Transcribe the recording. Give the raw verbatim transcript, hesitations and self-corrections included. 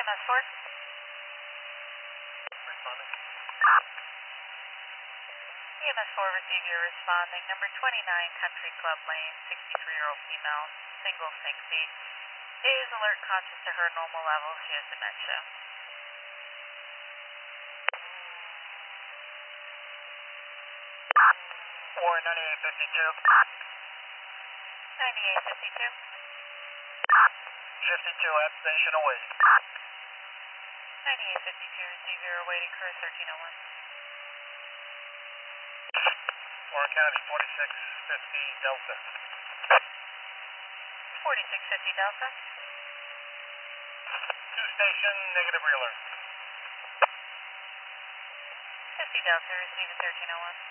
M S four. Responding. E M S four receive your responding. Number twenty-nine Country Club Lane, sixty-three-year-old female, single sink seat. Is alert, conscious to her normal levels. She has dementia. Warren ninety-eight fifty-two. ninety-eight fifty-two. fifty-two at station awaiting. ninety-eight fifty-two, receive your awaiting crew thirteen oh one. Warren County forty-six fifty Delta. forty-six fifty Delta. Two station, negative reeler. fifty Delta, receive a thirteen oh one.